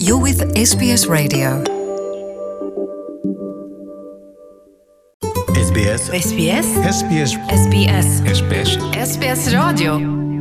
You're with SBS Radio. SBS SBS SBS SBS SBS SBS Radio.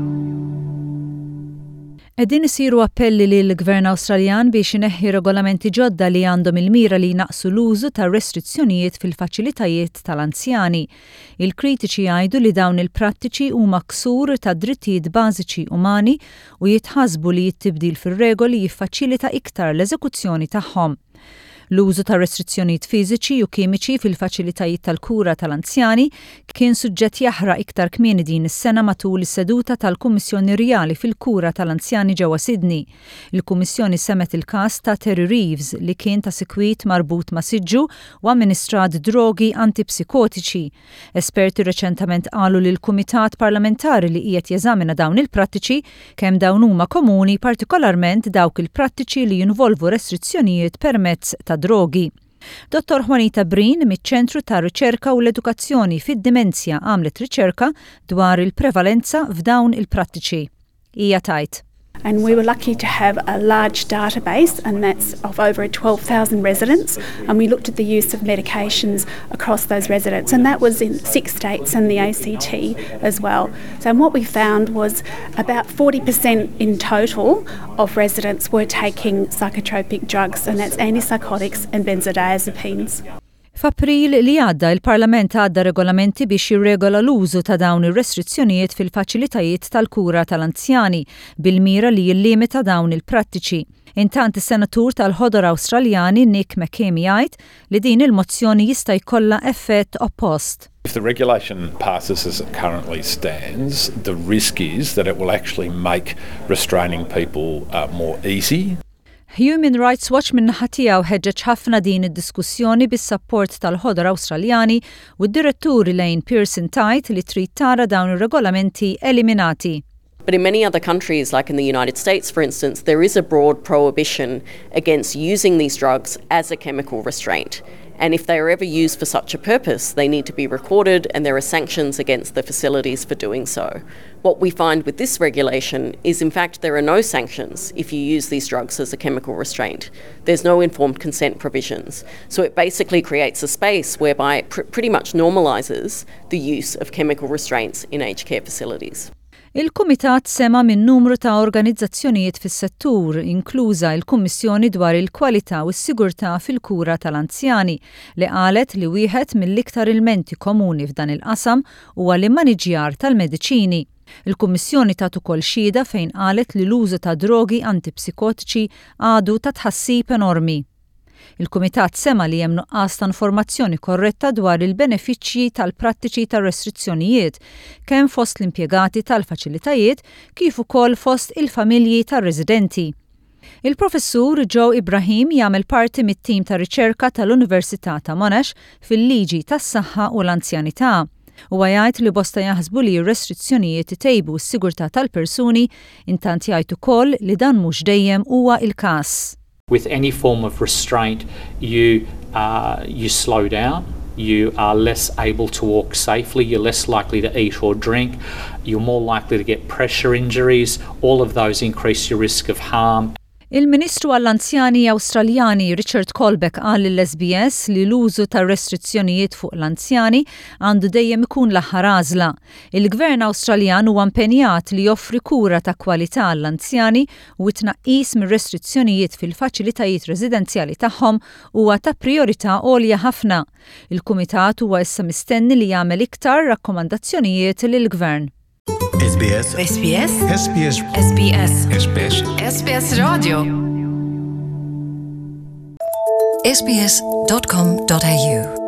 Qegħdin isiru appelli lill-Gvern Awstraljan biex ineħħi regolamenti ġodda li għandhom il-mira li naqsu l-użu ta' restrizzjonijiet fil-faċilitajiet tal-anzjani. Il-kritiċi jgħidu li dawn il-prattiċi huma ksur ta' drittijiet bażiċi umani u jitħasbu li jittibdil fir-regoli jiffaċilita iktar l-eżekuzzjoni tagħhom. L-użu ta' restrizzjonijiet fiżiċi u kimiċi fil-faċilitajiet tal-kura tal-anzjani kien suġġett jaħraq iktar kmieni din is-sena matul is-seduta tal-Kummissjoni Rjali fil-Kura tal-Anzjani ġewwa Sydney. Il-Kummissjoni semet il-każ ta' Terry Reeves li kien ta' sikwit marbut ma' siġġu u amministrat drogi antipsikotiċi. Esperti reċentament qalu lil kumitat parlamentari li qiegħed jeżamina dawn il-prattiċi kemm dawn huma komuni, partikolarment dawk il-prattiċi li jinvolvu restrizzjonijiet permezz ta' drogi. Dr. Juanita Breen miċ-Ċentru ta' Riċerka u l-Edukazzjoni fid-Dimensja għamlet riċerka dwar il-prevalenza f'dawn il-prattiċi. Hija tajt. And we were lucky to have a large database, and that's of over 12,000 residents. And we looked at the use of medications across those residents, and that was in 6 states and the ACT as well. So what we found was about 40% in total of residents were taking psychotropic drugs, and that's antipsychotics and benzodiazepines. F'April li għadda il-Parlament għadda regolamenti biex jirregola l-użu ta' dawn ir-restrizzjonijiet fil-faċilitajiet tal-kura tal-anzjani bil-mira li jillimita dawn il-prattiċi. Intant is-Senatur tal-Ħodor Awstraljani Nick McCamey jgħid li din il-mozzjoni jista' jkollha effett oppost. If the regulation passes as it currently stands, the risk is that it will actually make restraining people more easy. Human Rights Watch min-naħa tiegħu ħeġġeġ ħafna din id-diskussjoni bis-sapport tal-Ħodor Awstraljani u d-direttur Elaine Pearson tajt li trid tara dawn ir-regolamenti eliminati. But in many other countries, like in the United States, for instance, there is a broad prohibition against using these drugs as a chemical restraint. And if they are ever used for such a purpose, they need to be recorded, and there are sanctions against the facilities for doing so. What we find with this regulation is, in fact, there are no sanctions if you use these drugs as a chemical restraint. There's no informed consent provisions. So it basically creates a space whereby it pretty much normalises the use of chemical restraints in aged care facilities. Il-Kumitat sema minn numru ta' organizzazzjonijiet fis-settur, inkluża il-Kummissjoni dwar il-kwalità u s-sigurtà fil-kura tal-anzjani, li qalet li wieħed mill-iktar ilmenti komuni f'dan il-qasam huwa l-immaniġjar tal-mediċini. Il-Kummissjoni tat ukoll xhieda fejn qalet li l-użu ta' drogi antipsikotiċi għadu ta' tħassib enormi. Il-Kumitat sema li hemm nuqqas ta' informazzjoni korretta dwar il-benefiċċji tal-prattiċi ta' restrizzjonijiet kemm fost l-impjegati tal-faċilitajiet kif ukoll fost il-familji tar-residenti. Il-Professur Joe Ibrahim jagħmel parti mit-tim ta' riċerka tal-Università ta' Monash fil-liġi tas-saħħa u l-anzjanità. Huwa jgħid li bosta jaħsbu li r-restrizzjonijiet itejbu s-sigurtà tal-persuni, intant jgħid ukoll li dan mhux dejjem huwa il-każ. With any form of restraint, you slow down, you are less able to walk safely, you're less likely to eat or drink, you're more likely to get pressure injuries, all of those increase your risk of harm. Il-Ministru għall-Anzjani Awstraljani Richard Colbeck qal lill-SBS li l-użu ta' restrizzjonijiet fuq l-anzjani għandu dejjem ikun l-aħħar għażla. Il-Gvern Awstraljan huwa impenjat li joffri kura ta' kwalità għall-anzjani u tnaqqis mir-restrizzjonijiet fil-faċilitajiet residenzjali tagħhom huwa ta' priorità għolja ħafna. Il-Kumitat huwa issa mistenni li jagħmel iktar rakkomandazzjonijiet lill-Gvern. SBS SBS SBS SBS SBS SBS Radio. sbs.com.au